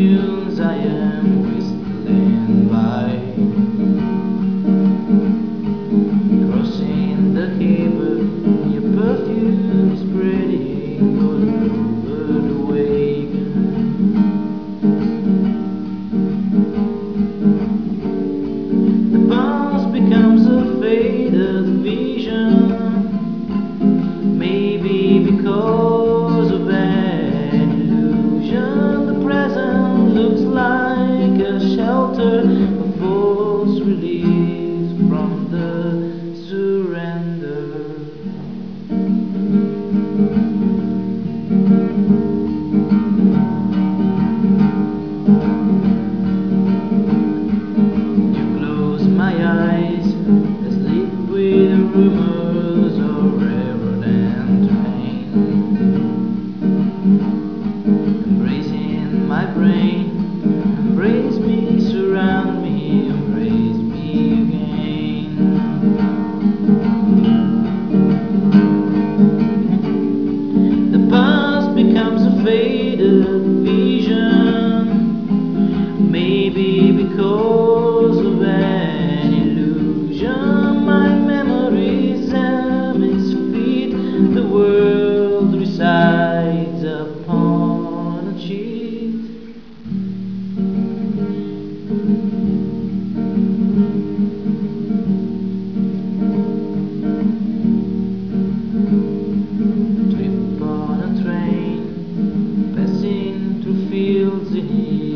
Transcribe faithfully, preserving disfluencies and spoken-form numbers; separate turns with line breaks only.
dunes I am whistling by, crossing the harbor. Your perfume is spreading all over the wagon. The past becomes a faded vision, maybe because of an illusion. The present looks like a shelter, a false release from the surrender. You close my eyes, asleep with rumors of railroad and train, embracing my brain. Embrace me, surround me, embrace me again. The past becomes a faded vision, maybe because of an illusion. My memories am its feet. The world resides upon a cheat. Trip on a train, passing through fields in